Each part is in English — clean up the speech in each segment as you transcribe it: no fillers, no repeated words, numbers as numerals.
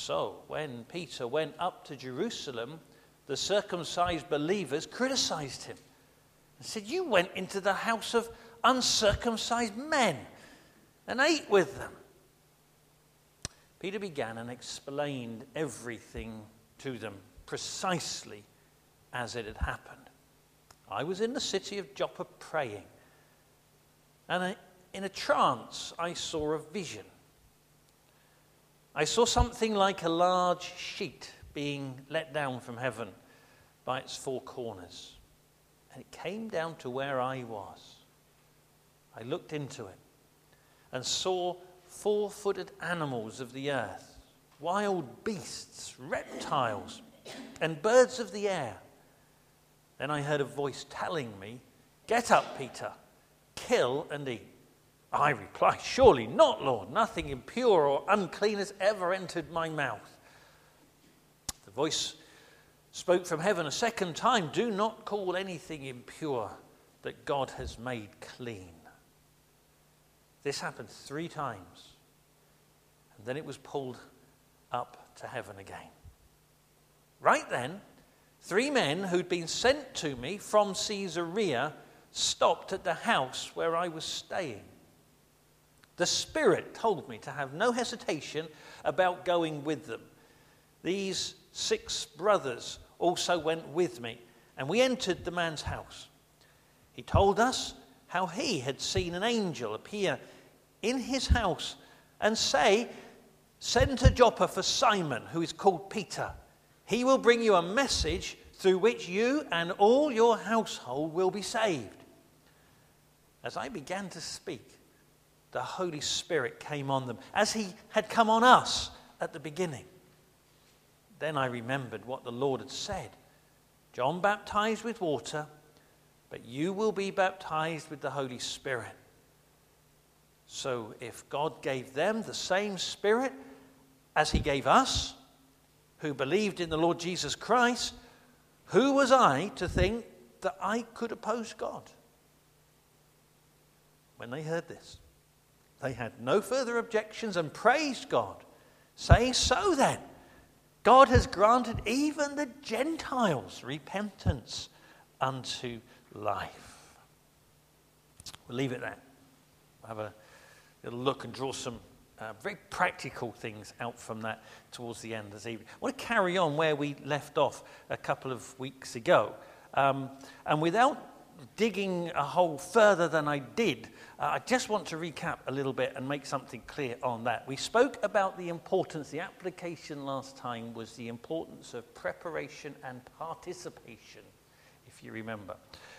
So when Peter went up to Jerusalem, the circumcised believers criticized him and said, "You went into the house of uncircumcised men and ate with them." Peter began and explained everything to them precisely as it had happened. "I was in the city of Joppa praying, and in a trance I saw a vision. I saw something like a large sheet being let down from heaven by its four corners, and it came down to where I was. I looked into it and saw four-footed animals of the earth, wild beasts, reptiles, and birds of the air. Then I heard a voice telling me, 'Get up, Peter, kill and eat.' I replied, 'Surely not, Lord. Nothing impure or unclean has ever entered my mouth.' The voice spoke from heaven a second time, 'Do not call anything impure that God has made clean.' This happened 3 times, and then it was pulled up to heaven again. Right then, 3 men who'd been sent to me from Caesarea stopped at the house where I was staying. The Spirit told me to have no hesitation about going with them. These 6 brothers also went with me, and we entered the man's house. He told us how he had seen an angel appear in his house and say, 'Send to Joppa for Simon, who is called Peter. He will bring you a message through which you and all your household will be saved.' As I began to speak, the Holy Spirit came on them, as he had come on us at the beginning. Then I remembered what the Lord had said. 'John baptized with water, but you will be baptized with the Holy Spirit.' So if God gave them the same Spirit as he gave us, who believed in the Lord Jesus Christ, who was I to think that I could oppose God?" When they heard this, they had no further objections and praised God, saying, "So then, God has granted even the Gentiles repentance unto life." We'll leave it there. We'll have a little look and draw some very practical things out from that towards the end this evening. I want to carry on where we left off a couple of weeks ago. And without digging a hole further than I did, I just want to recap a little bit and make something clear on that. We spoke about the importance, the application last time was the importance of preparation and participation, if you remember.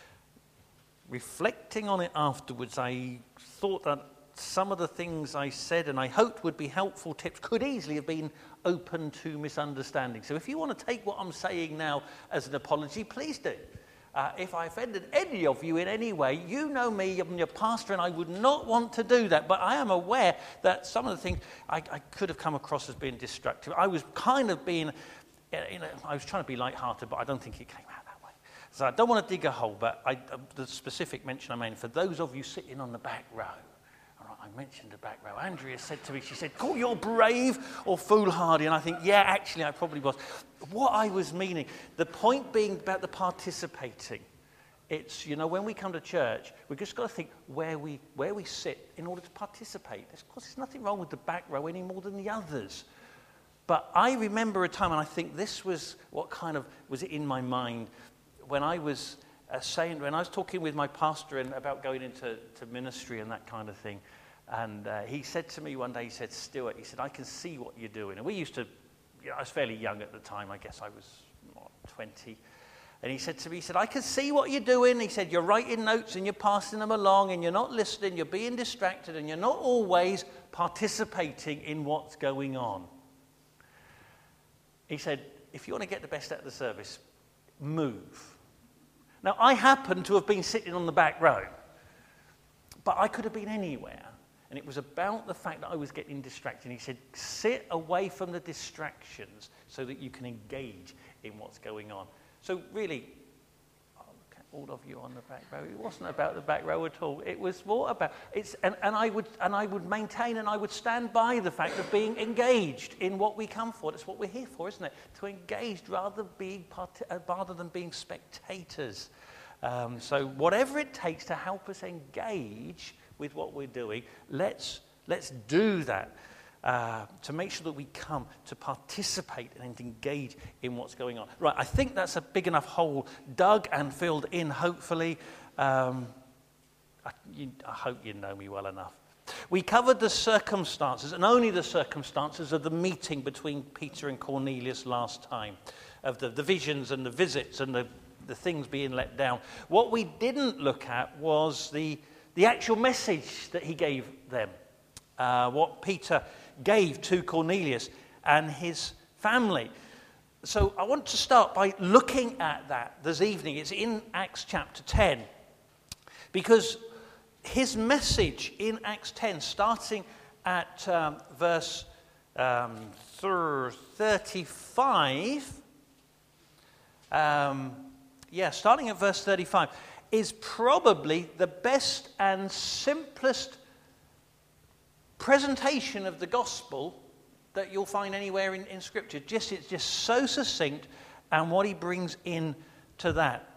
Reflecting on it afterwards, I thought that some of the things I said and I hoped would be helpful tips could easily have been open to misunderstanding. So if you want to take what I'm saying now as an apology, please do. If I offended any of you in any way, you know me, I'm your pastor, and I would not want to do that. But I am aware that some of the things I could have come across as being destructive. I was kind of being, I was trying to be lighthearted, but I don't think it came out that way. So I don't want to dig a hole, but the specific mention I made, for those of you sitting on the back row, I mentioned the back row. Andrea said to me, she said, "Call you're brave or foolhardy." And I think, yeah, actually, I probably was. What I was meaning, the point being about the participating. It's, when we come to church, we've just got to think where we sit in order to participate. Of course, there's nothing wrong with the back row any more than the others. But I remember a time, and I think this was what kind of was in my mind when I was when I was talking with my pastor about going into ministry and that kind of thing. And he said to me one day, he said, "Stuart," he said, "I can see what you're doing." And we used to, I was fairly young at the time. I guess I was 20. And he said to me, he said, "I can see what you're doing." He said, "You're writing notes and you're passing them along and you're not listening, you're being distracted and you're not always participating in what's going on." He said, "If you want to get the best out of the service, move." Now, I happen to have been sitting on the back row, but I could have been anywhere. And it was about the fact that I was getting distracted. He said, "Sit away from the distractions so that you can engage in what's going on." So really, I'll look at all of you on the back row. It wasn't about the back row at all. It was more about and I would maintain and I would stand by the fact of being engaged in what we come for. That's what we're here for, isn't it? To engage rather than being spectators. So whatever it takes to help us engage with what we're doing, let's do that. To make sure that we come to participate and engage in what's going on. Right, I think that's a big enough hole dug and filled in, hopefully. I hope you know me well enough. We covered the circumstances, and only the circumstances, of the meeting between Peter and Cornelius last time, of the visions and the visits and the things being let down. What we didn't look at was the actual message that he gave them, what Peter gave to Cornelius and his family. So I want to start by looking at that this evening. It's in Acts chapter 10. Because his message in Acts 10, starting at verse 35, starting at verse 35, is probably the best and simplest presentation of the gospel that you'll find anywhere in Scripture. It's just so succinct, and what he brings in to that.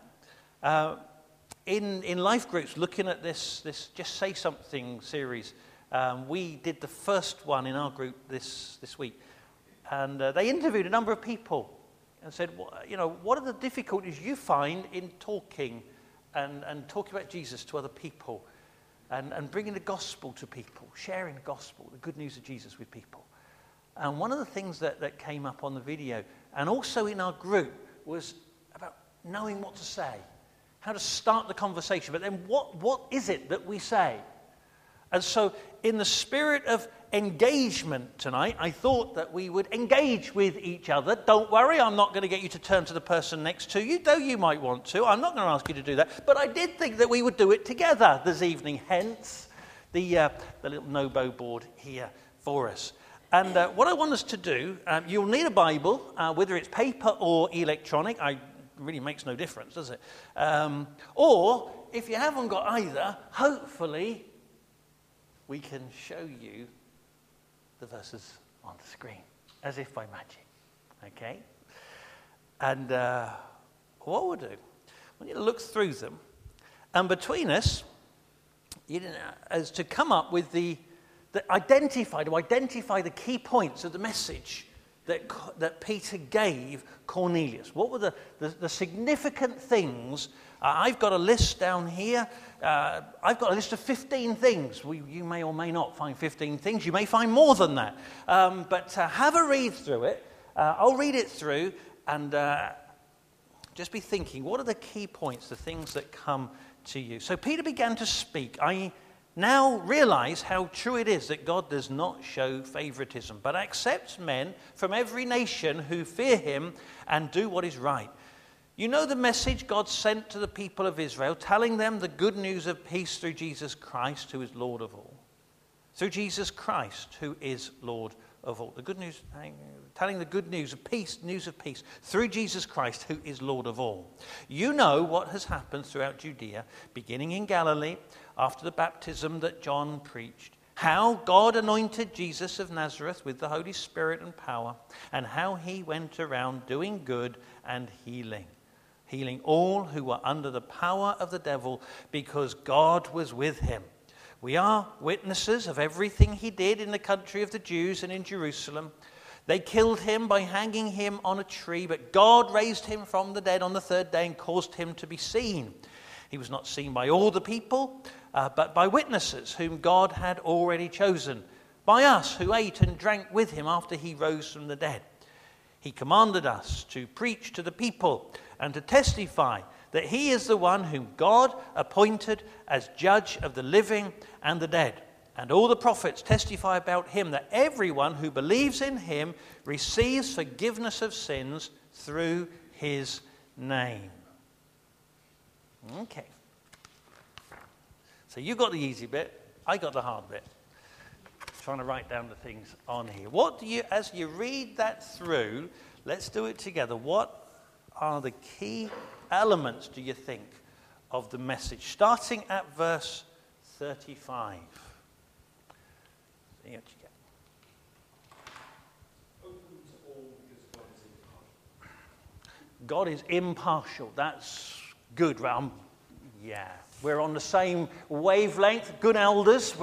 In life groups, looking at this Just Say Something series, we did the first one in our group this week, and they interviewed a number of people and said, what are the difficulties you find in talking and talking about Jesus to other people? And bringing the gospel to people, sharing the gospel, the good news of Jesus with people. And one of the things that came up on the video, and also in our group, was about knowing what to say, how to start the conversation, but then what is it that we say? And so in the spirit of engagement tonight, I thought that we would engage with each other. Don't worry, I'm not going to get you to turn to the person next to you, though you might want to. I'm not going to ask you to do that. But I did think that we would do it together this evening, hence the little Nobo board here for us. And what I want us to do, you'll need a Bible, whether it's paper or electronic. It really makes no difference, does it? Or if you haven't got either, hopefully we can show you the verses on the screen, as if by magic, okay? And what we'll do, I want you to look through them, and between us, as to come up with to identify the key points of the message that Peter gave Cornelius. What were the significant things? I've got a list down here. I've got a list of 15 things. You may or may not find 15 things. You may find more than that. But have a read through it. I'll read it through and just be thinking, what are the key points, the things that come to you? So Peter began to speak. I now realize how true it is that God does not show favoritism, but accepts men from every nation who fear him and do what is right. You know the message God sent to the people of Israel, telling them the good news of peace through Jesus Christ, who is Lord of all. Through Jesus Christ, who is Lord of all. The good news, telling the good news of peace, through Jesus Christ, who is Lord of all. You know what has happened throughout Judea, beginning in Galilee, after the baptism that John preached, how God anointed Jesus of Nazareth with the Holy Spirit and power, and how he went around doing good and healing all who were under the power of the devil, because God was with him. We are witnesses of everything he did in the country of the Jews and in Jerusalem. They killed him by hanging him on a tree, but God raised him from the dead on the third day and caused him to be seen. He was not seen by all the people, but by witnesses whom God had already chosen, by us who ate and drank with him after he rose from the dead. He commanded us to preach to the people and to testify that he is the one whom God appointed as judge of the living and the dead. And all the prophets testify about him, that everyone who believes in him receives forgiveness of sins through his name. Okay. So you got the easy bit, I got the hard bit. Trying to write down the things on here. As you read that through, let's do it together. What are the key elements, do you think, of the message, starting at verse 35. See what you get. Open to all because God is impartial. God is impartial. That's good, Ram. Yeah, we're on the same wavelength. Good elders.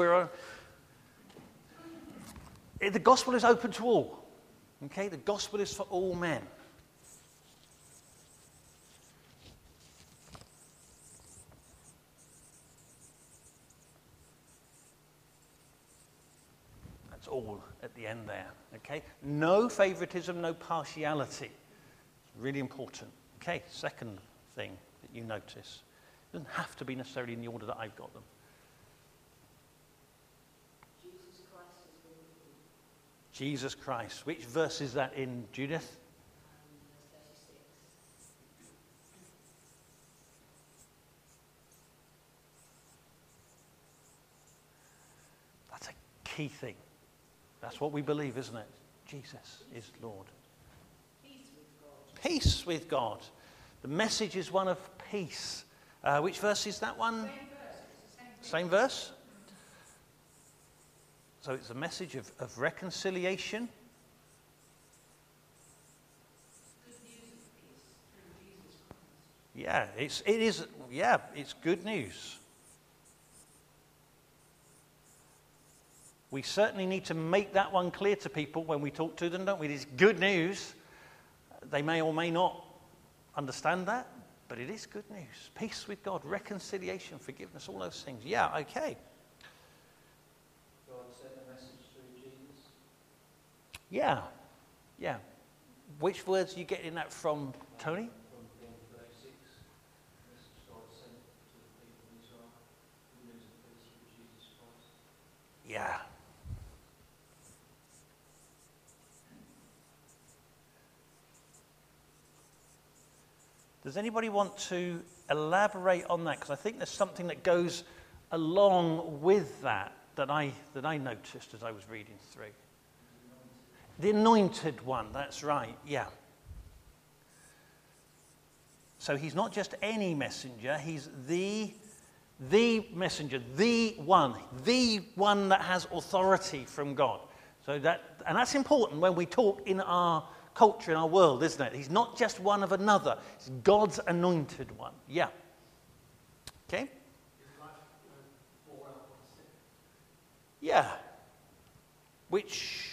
The gospel is open to all. Okay, the gospel is for all men. That's all at the end there. Okay, no favoritism, no partiality. Really important. Okay, second thing that you notice. It doesn't have to be necessarily in the order that I've got them. Jesus Christ has been revealed. Jesus Christ. Which verse is that in, Judith? Verse 36. That's a key thing. That's what we believe, isn't it? Jesus is Lord. Peace with God. Peace with God. The message is one of peace. Which verse is that one? Same verse. It's the same thing. Same verse? So it's a message of reconciliation. Good news of peace through Jesus Christ. Yeah, it's good news. We certainly need to make that one clear to people when we talk to them, don't we? It's good news. They may or may not understand that, but it is good news. Peace with God, reconciliation, forgiveness, all those things. Yeah, okay. God sent a message through Jesus. Yeah. Which words are you getting that from, Tony? From John 36, the message God sent to the people of Israel. Good news of peace through Jesus Christ. Yeah. Does anybody want to elaborate on that? Because I think there's something that goes along with that I noticed as I was reading through. The anointed one, that's right, yeah. So he's not just any messenger, he's the messenger, the one that has authority from God. And that's important when we talk in our culture, in our world, isn't it? He's not just one of another. He's God's anointed one. Yeah. Okay? Yeah. Which...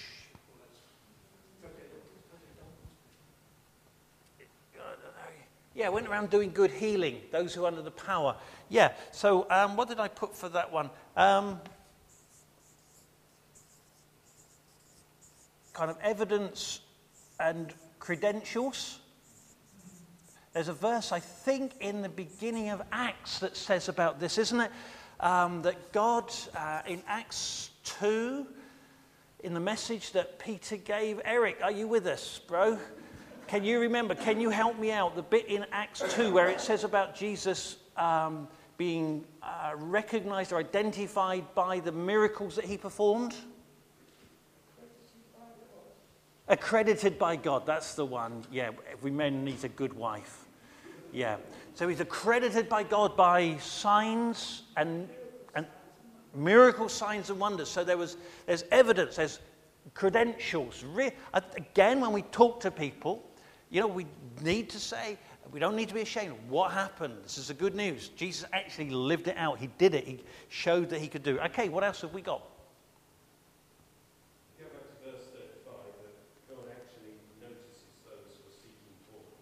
Yeah, went around doing good, healing those who are under the power. Yeah, so what did I put for that one? Kind of evidence and credentials. There's a verse, I think, in the beginning of Acts that says about this, isn't it? That God, in Acts 2, in the message that Peter gave, Eric, are you with us, bro? Can you remember, can you help me out? The bit in Acts 2 where it says about Jesus being recognized or identified by the miracles that he performed? Accredited by God, that's the one. Yeah, every man needs a good wife. Yeah. So he's accredited by God by signs and miracle signs and wonders. So there's evidence, there's credentials. Again, when we talk to people, we need to say, we don't need to be ashamed. What happened? This is the good news. Jesus actually lived it out. He did it. He showed that he could do it. Okay, what else have we got? Go back to verse 35, that God actually notices those who are seeking for him.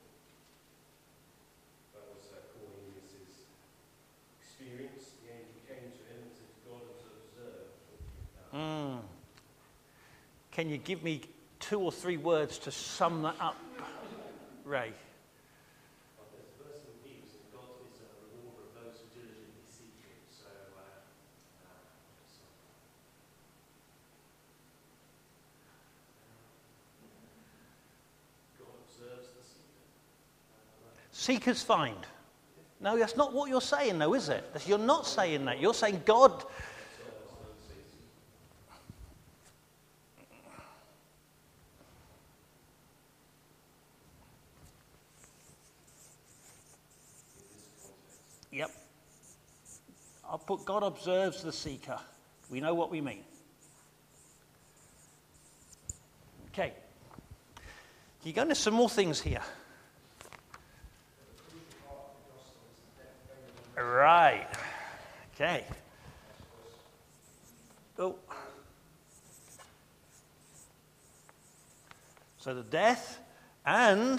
That was Cornelius' experience. The angel came to him and said, God has observed what you've done. Can you give me 2 or 3 words to sum that up, Ray? Well, there's a verse in Hebrews that God is a rewarder of those who diligently seek him. So, God observes the seeker. Seekers find. No, that's not what you're saying, though, is it? You're not saying that. You're saying God... Yep. I'll put God observes the seeker. We know what we mean. Okay. You're going to some more things here. Right. Okay. Oh. So the death and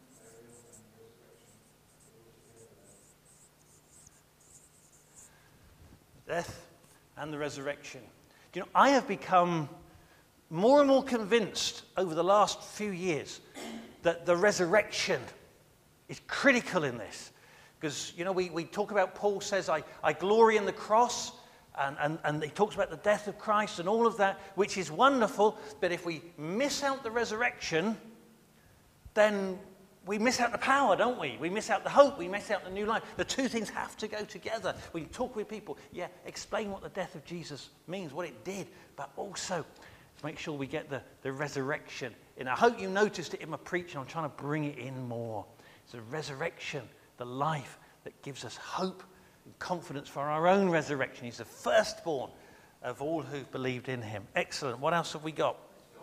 the resurrection. You know, I have become more and more convinced over the last few years that the resurrection is critical in this. Because, you know, we talk about, Paul says, I glory in the cross, and he talks about the death of Christ and all of that, which is wonderful, but if we miss out the resurrection, then we miss out the power, don't we? We miss out the hope, we miss out the new life. The two things have to go together. We talk with people, explain what the death of Jesus means, what it did, but also make sure we get the resurrection. And I hope you noticed it in my preaching. I'm trying to bring it in more. It's the resurrection, the life that gives us hope and confidence for our own resurrection. He's the firstborn of all who believed in him. Excellent. What else have we got?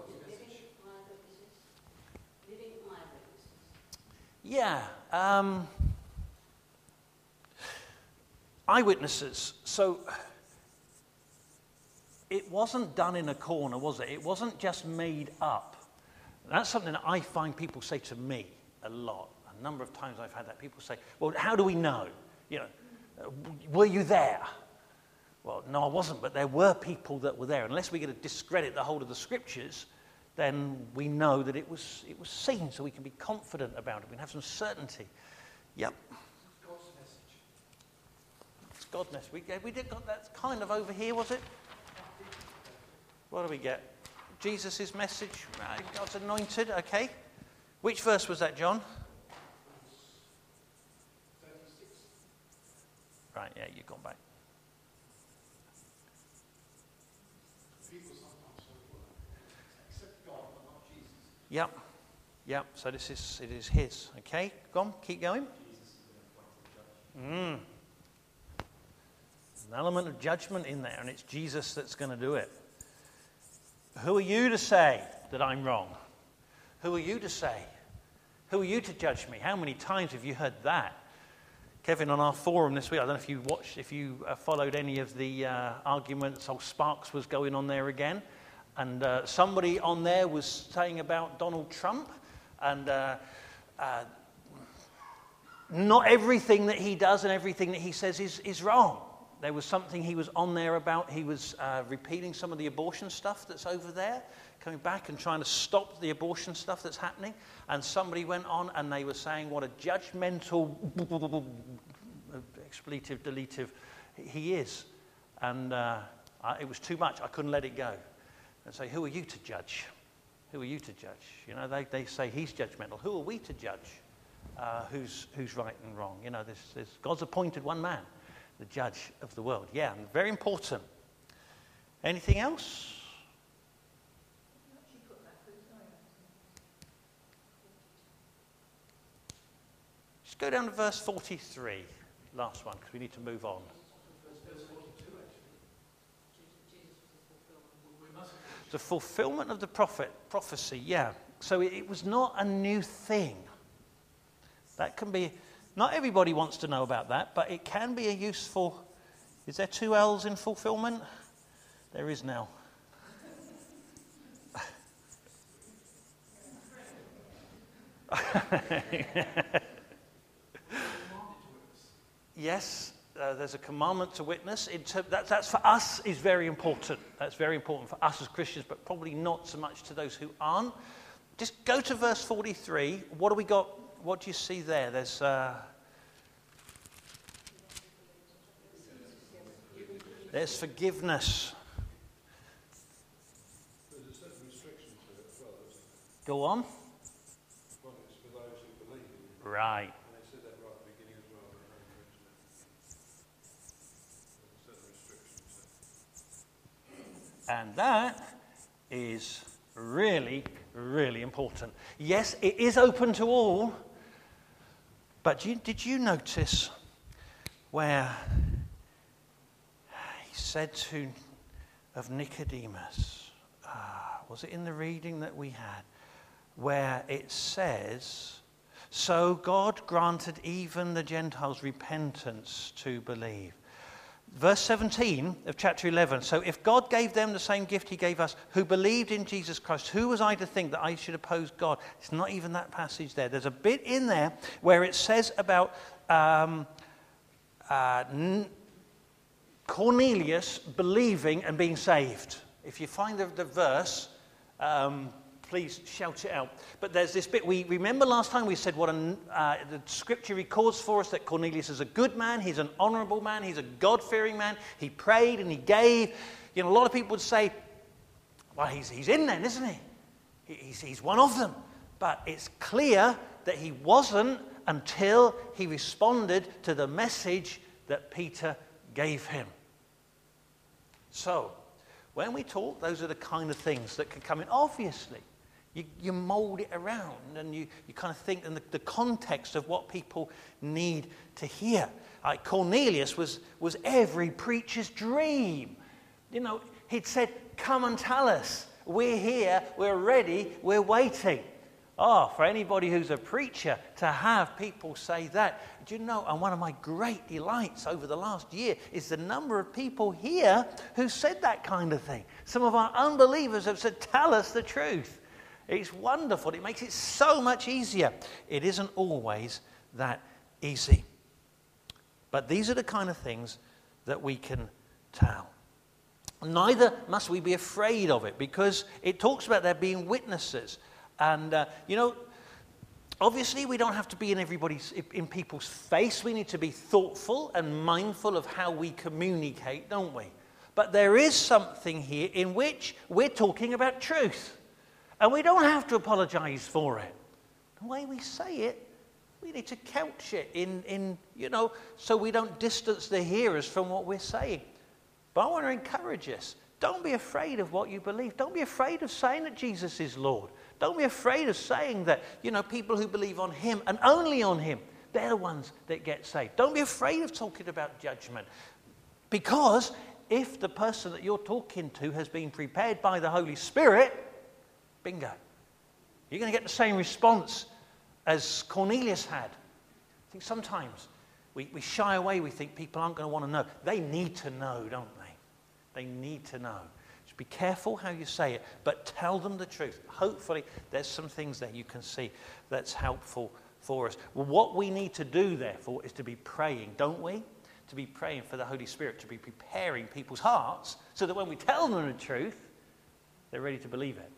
Living eyewitnesses. Yeah. Eyewitnesses. So it wasn't done in a corner, was it? It wasn't just made up. That's something that I find people say to me a lot. A number of times I've had that. People say, well, how do we know? You know, were you there? Well, no, I wasn't, but there were people that were there. Unless we're going to discredit the whole of the scriptures, then we know that it was seen, so we can be confident about it. We can have some certainty. Yep. God's message. It's God's message. We did got that kind of over here, was it? What do we get? Jesus' message. Right, God's anointed. Okay. Which verse was that, John? 36. Right, yeah, you've gone back. People sometimes say, well, accept God, but not Jesus. Yep. So it is his. Okay, go on, keep going. Jesus is an appointed judge. An element of judgment in there, and it's Jesus that's going to do it. Who are you to say that I'm wrong? Who are you to say? Who are you to judge me? How many times have you heard that? Kevin, on our forum this week, I don't know if you followed any of the arguments. Old Sparks was going on there again. And somebody on there was saying about Donald Trump. And not everything that he does and everything that he says is wrong. There was something he was on there about. He was repeating some of the abortion stuff that's over there, coming back and trying to stop the abortion stuff that's happening. And somebody went on and they were saying what a judgmental, expletive, deletive he is. And it was too much. I couldn't let it go. And say, who are you to judge? Who are you to judge? You know, they say he's judgmental. Who are we to judge who's right and wrong? You know, there's God's appointed one man, the judge of the world. Yeah, very important. Anything else? Just go down to verse 43, last one, because we need to move on. Verse 42, actually. We must. The fulfillment of the prophecy, yeah. So it was not a new thing. That can be, not everybody wants to know about that, but it can be a useful, is there 2 L's in fulfillment? There is now. Yes, there's a commandment to witness. That's for us is very important. That's very important for us as Christians, but probably not so much to those who aren't. Just go to verse 43. What do we got? What do you see there? There's forgiveness. There's a certain restriction to it as well, isn't there? Go on. Well, it's for those who believe in it. Right. And they said that right at the beginning as well. There's a certain restriction to it. And that is really, really important. Yes, it is open to all, but did you notice where he said of Nicodemus, was it in the reading that we had, where it says, so God granted even the Gentiles repentance to believe. Verse 17 of chapter 11, so if God gave them the same gift he gave us, who believed in Jesus Christ, who was I to think that I should oppose God? It's not even that passage there. There's a bit in there where it says about Cornelius believing and being saved. If you find the verse, please shout it out. But there's this bit, we remember last time we said what the scripture records for us, that Cornelius is a good man, he's an honorable man, he's a God-fearing man, he prayed and he gave. You know, a lot of people would say, well, he's in then, isn't he? He's one of them. But it's clear that he wasn't until he responded to the message that Peter gave him. So, when we talk, those are the kind of things that can come in. Obviously, you mold it around and you kind of think in the context of what people need to hear. Cornelius was every preacher's dream. You know, he'd said, come and tell us. We're here, we're ready, we're waiting. Oh, for anybody who's a preacher to have people say that. Do you know, and one of my great delights over the last year is the number of people here who said that kind of thing. Some of our unbelievers have said, tell us the truth. It's wonderful. It makes it so much easier. It isn't always that easy. But these are the kind of things that we can tell. Neither must we be afraid of it, because it talks about there being witnesses. And, obviously we don't have to be in people's face. We need to be thoughtful and mindful of how we communicate, don't we? But there is something here in which we're talking about truth. And we don't have to apologize for it. The way we say it, we need to couch it in so we don't distance the hearers from what we're saying. But I want to encourage us. Don't be afraid of what you believe. Don't be afraid of saying that Jesus is Lord. Don't be afraid of saying that, people who believe on him and only on him, they're the ones that get saved. Don't be afraid of talking about judgment. Because if the person that you're talking to has been prepared by the Holy Spirit, bingo. You're going to get the same response as Cornelius had. I think sometimes we shy away. We think people aren't going to want to know. They need to know, don't they? They need to know. Just be careful how you say it, but tell them the truth. Hopefully there's some things there you can see that's helpful for us. Well, what we need to do, therefore, is to be praying, don't we? To be praying for the Holy Spirit, to be preparing people's hearts so that when we tell them the truth, they're ready to believe it.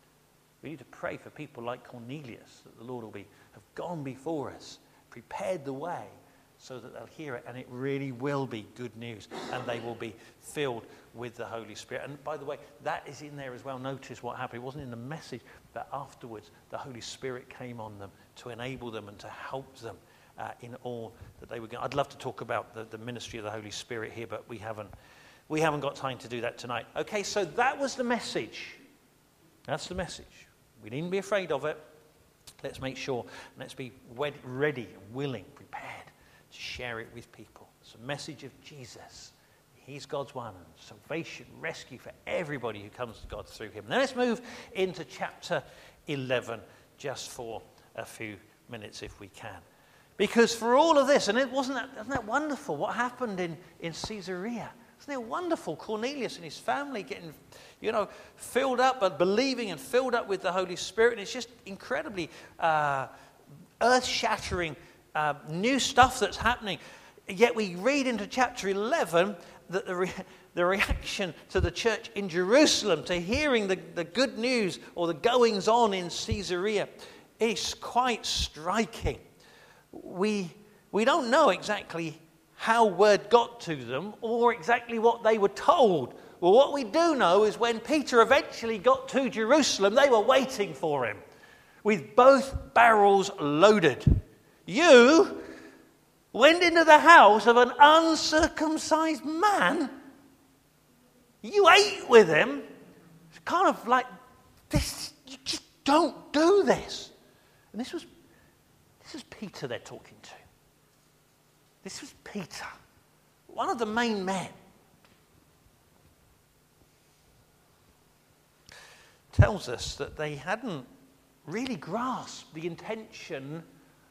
We need to pray for people like Cornelius, that the Lord have gone before us, prepared the way so that they'll hear it, and it really will be good news, and they will be filled with the Holy Spirit. And by the way, that is in there as well. Notice what happened. It wasn't in the message, but afterwards the Holy Spirit came on them to enable them and to help them in all that they were going. I'd love to talk about the ministry of the Holy Spirit here, but we haven't got time to do that tonight. Okay, so that was the message. That's the message. We needn't be afraid of it. Let's make sure, let's be ready, willing, prepared to share it with people. It's a message of Jesus. He's God's one, and salvation, rescue for everybody who comes to God through him. Now let's move into chapter 11 just for a few minutes if we can. Because for all of this, and isn't that wonderful what happened in Caesarea? Isn't it wonderful? Cornelius and his family getting, filled up, but believing and filled up with the Holy Spirit. And it's just incredibly earth-shattering new stuff that's happening. Yet we read into chapter 11 that the reaction to the church in Jerusalem to hearing the good news or the goings on in Caesarea is quite striking. We don't know exactly how word got to them or exactly what they were told. Well, what we do know is when Peter eventually got to Jerusalem, they were waiting for him with both barrels loaded. You went into the house of an uncircumcised man. You ate with him. It's kind of like this. You just don't do this. And this is Peter they're talking to. This was Peter, one of the main men. tells us that they hadn't really grasped the intention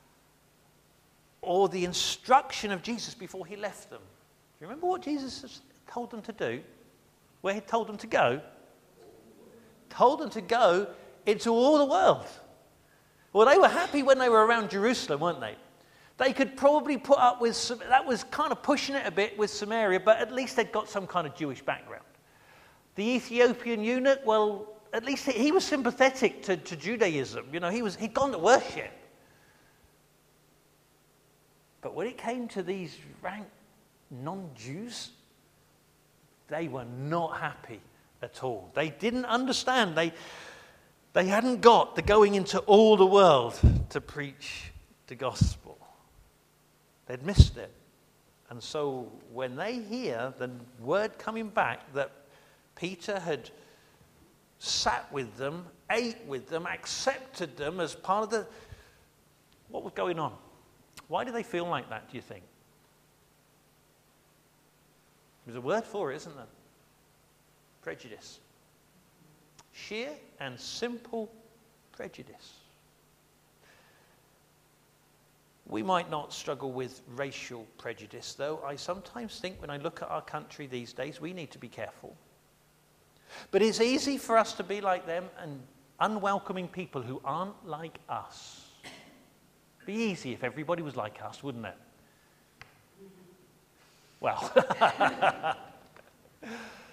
or the instruction of Jesus before he left them. Do you remember what Jesus told them to do? Where he told them to go? Told them to go into all the world. Well, they were happy when they were around Jerusalem, weren't they? They could probably put up with some, that was kind of pushing it a bit with Samaria, but at least they'd got some kind of Jewish background. The Ethiopian eunuch, well, at least he was sympathetic to Judaism. You know, he'd gone to worship. But when it came to these rank non-Jews, they were not happy at all. They didn't understand. They hadn't got the going into all the world to preach the gospel. They'd missed it. And so when they hear the word coming back that Peter had sat with them, ate with them, accepted them as part of the... What was going on? Why do they feel like that, do you think? There's a word for it, isn't there? Prejudice. Sheer and simple prejudice. We might not struggle with racial prejudice, though I sometimes think when I look at our country these days, we need to be careful. But it's easy for us to be like them and unwelcoming people who aren't like us. It'd be easy if everybody was like us, wouldn't it? Well, we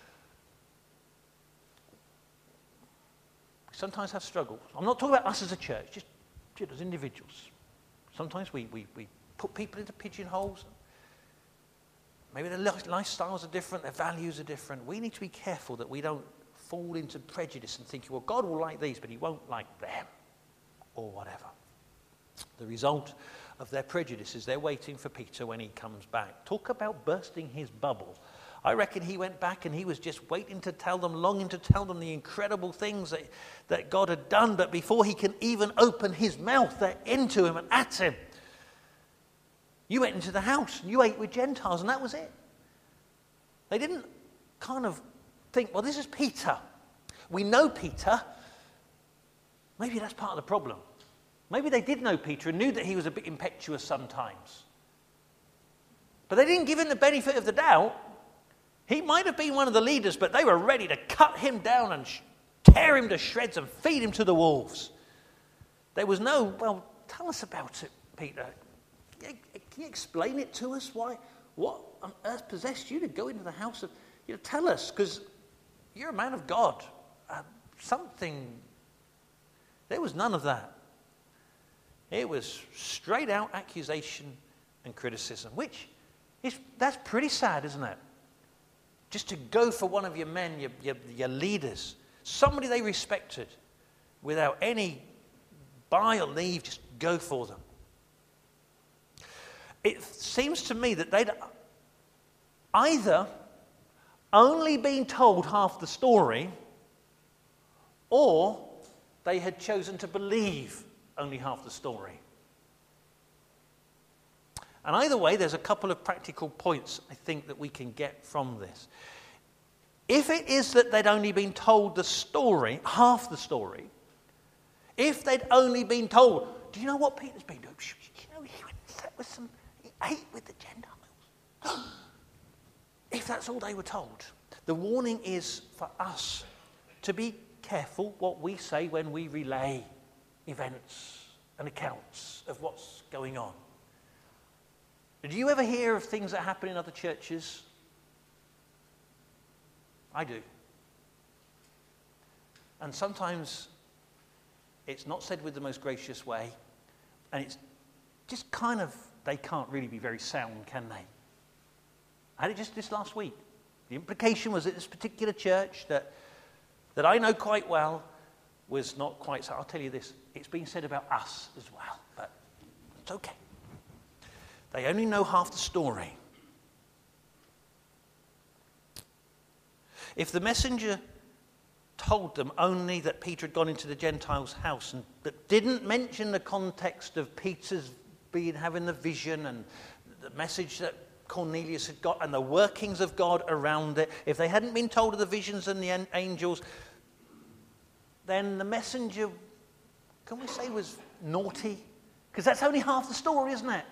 sometimes have struggles. I'm not talking about us as a church, just as individuals. Sometimes we put people into pigeonholes. Maybe their lifestyles are different, their values are different. We need to be careful that we don't fall into prejudice and thinking, well, God will like these, but he won't like them, or whatever. The result of their prejudice is they're waiting for Peter when he comes back. Talk about bursting his bubble. I reckon he went back and he was just waiting to tell them, longing to tell them the incredible things that God had done, but before he can even open his mouth, they're into him and at him. You went into the house and you ate with Gentiles, and that was it. They didn't kind of think, well, this is Peter. We know Peter. Maybe that's part of the problem. Maybe they did know Peter and knew that he was a bit impetuous sometimes. But they didn't give him the benefit of the doubt. He might have been one of the leaders, but they were ready to cut him down and tear him to shreds and feed him to the wolves. There was no, well, tell us about it, Peter. Can you explain it to us? Why? What on earth possessed you to go into the house of... tell us, because you're a man of God. There was none of that. It was straight out accusation and criticism, that's pretty sad, isn't it? Just to go for one of your men, your leaders, somebody they respected, without any buy or leave, just go for them. It seems to me that they'd either only been told half the story, or they had chosen to believe only half the story. And either way, there's a couple of practical points I think that we can get from this. If it is that they'd only been told the story, half the story, if they'd only been told, do you know what Peter's been doing? He went and sat with he ate with the Gentiles. If that's all they were told, the warning is for us to be careful what we say when we relay events and accounts of what's going on. Do you ever hear of things that happen in other churches? I do. And sometimes it's not said with the most gracious way, and it's just kind of, they can't really be very sound, can they? I had it just this last week. The implication was that this particular church that I know quite well was not quite so. I'll tell you this, it's been said about us as well, but it's okay. They only know half the story. If the messenger told them only that Peter had gone into the Gentiles' house and but didn't mention the context of Peter's having the vision and the message that Cornelius had got and the workings of God around it, if they hadn't been told of the visions and the angels, then the messenger, can we say, was naughty? Because that's only half the story, isn't it?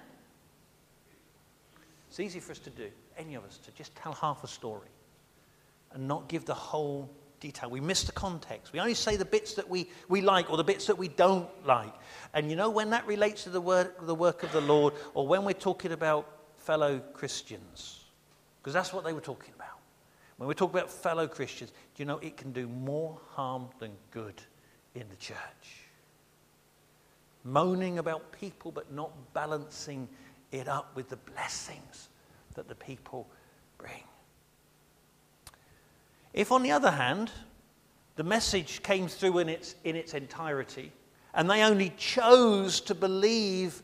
It's easy for us to do, any of us, to just tell half a story and not give the whole detail. We miss the context. We only say the bits that we like or the bits that we don't like. And you know, when that relates to the work of the Lord, or when we're talking about fellow Christians, because that's what they were talking about. When we talk about fellow Christians, do you know it can do more harm than good in the church? Moaning about people but not balancing it up with the blessings that the people bring. If, on the other hand, the message came through in its entirety, and they only chose to believe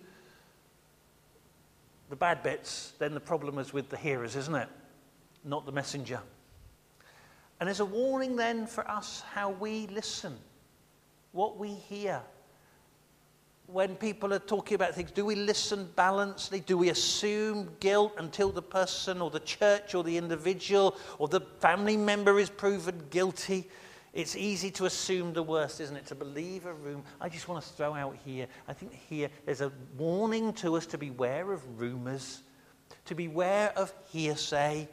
the bad bits, then the problem is with the hearers, isn't it? Not the messenger. And there's a warning then for us how we listen, what we hear. When people are talking about things, do we listen balancedly? Do we assume guilt until the person or the church or the individual or the family member is proven guilty? It's easy to assume the worst, isn't it? To believe a rumor. I just want to throw out here, I think here there's a warning to us to beware of rumors, to beware of hearsay.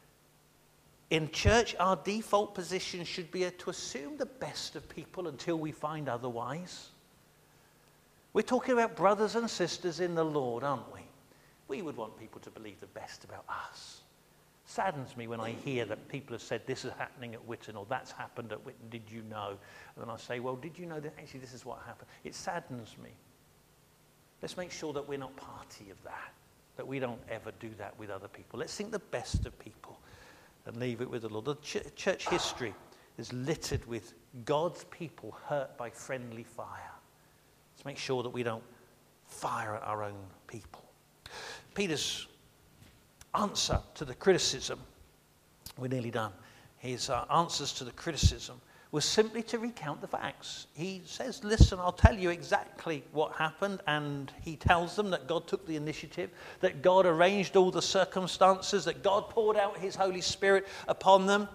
In church, our default position should be to assume the best of people until we find otherwise. We're talking about brothers and sisters in the Lord, aren't we? We would want people to believe the best about us. Saddens me when I hear that people have said this is happening at Witton or that's happened at Witton, did you know? And then I say, well, did you know that actually this is what happened? It saddens me. Let's make sure that we're not party of that we don't ever do that with other people. Let's think the best of people and leave it with the Lord. The church history is littered with God's people hurt by friendly fire. Let's make sure that we don't fire at our own people. Peter's answer to the criticism, we're nearly done, his answers to the criticism was simply to recount the facts. He says, listen, I'll tell you exactly what happened, and he tells them that God took the initiative, that God arranged all the circumstances, that God poured out his Holy Spirit upon them.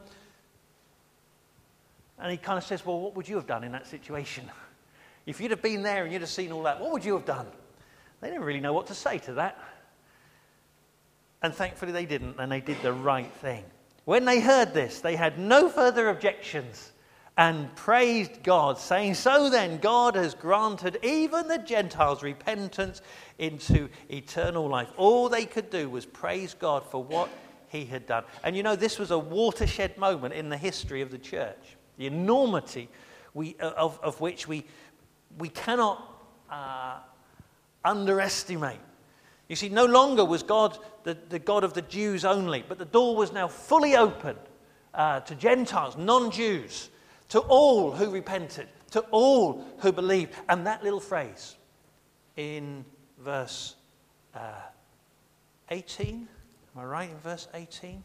And he kind of says, well, what would you have done in that situation? If you'd have been there and you'd have seen all that, what would you have done? They didn't really know what to say to that. And thankfully they didn't, and they did the right thing. When they heard this, they had no further objections and praised God, saying, so then God has granted even the Gentiles repentance into eternal life. All they could do was praise God for what he had done. And you know, this was a watershed moment in the history of the church. The enormity of which we cannot underestimate. You see, no longer was God the God of the Jews only, but the door was now fully open to Gentiles, non-Jews, to all who repented, to all who believed. And that little phrase in verse 18, am I right in verse 18?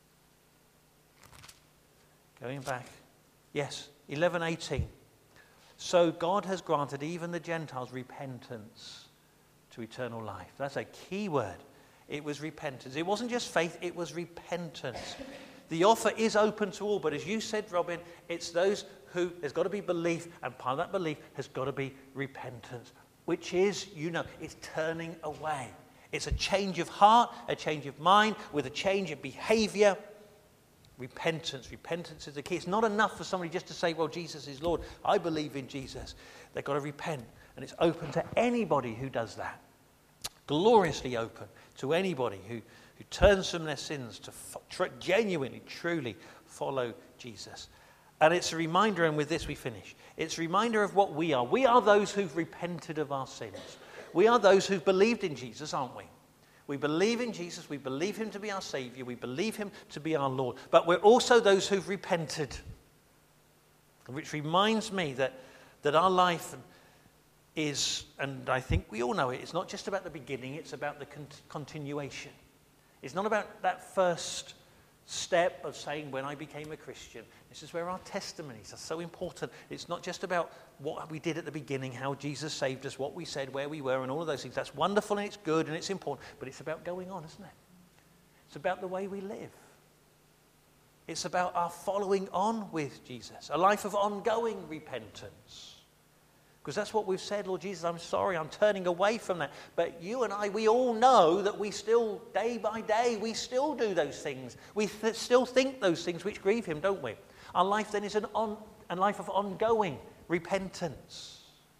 Going back. Yes, 11:18. So God has granted even the Gentiles repentance to eternal life. That's a key word. It was repentance. It wasn't just faith, it was repentance. The offer is open to all, but as you said, Robin, it's those who, there's got to be belief, and part of that belief has got to be repentance, which is, you know, it's turning away. It's a change of heart, a change of mind, with a change of behavior. Repentance is the key. It's not enough for somebody just to say, well, Jesus is Lord. I believe in Jesus. They've got to repent. And it's open to anybody who does that. Gloriously open to anybody who turns from their sins to genuinely, truly follow Jesus. And it's a reminder, and with this we finish. It's a reminder of what we are. We are those who've repented of our sins. We are those who've believed in Jesus, aren't we? We believe in Jesus, we believe him to be our Saviour, we believe him to be our Lord. But we're also those who've repented. Which reminds me that our life is, and I think we all know it, it's not just about the beginning, it's about the continuation. It's not about that first step of saying, when I became a Christian. This is where our testimonies are so important. It's not just about what we did at the beginning, how Jesus saved us, what we said, where we were, and all of those things. That's wonderful and it's good and it's important, but it's about going on, isn't it? It's about the way we live. It's about our following on with Jesus, a life of ongoing repentance. Because that's what we've said, Lord Jesus, I'm sorry, I'm turning away from that. But you and I, we all know that we still, day by day, we still do those things. We still think those things which grieve him, don't we? Our life then is a life of ongoing repentance.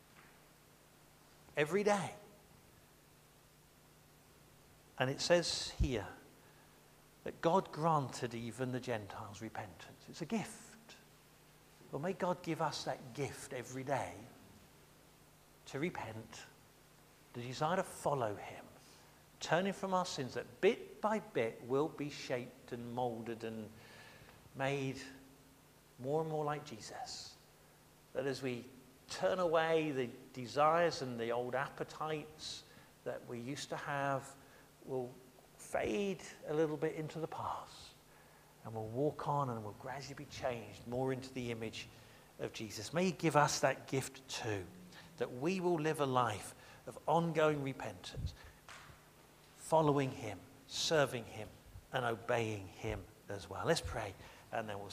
Every day. And it says here that God granted even the Gentiles repentance. It's a gift. Well, may God give us that gift every day to repent, to desire to follow him, turning from our sins that bit by bit will be shaped and molded and made more and more like Jesus. That as we turn away the desires and the old appetites that we used to have will fade a little bit into the past, and we'll walk on and we'll gradually be changed more into the image of Jesus. May he give us that gift too, that we will live a life of ongoing repentance, following him, serving him, and obeying him as well. Let's pray, and then we'll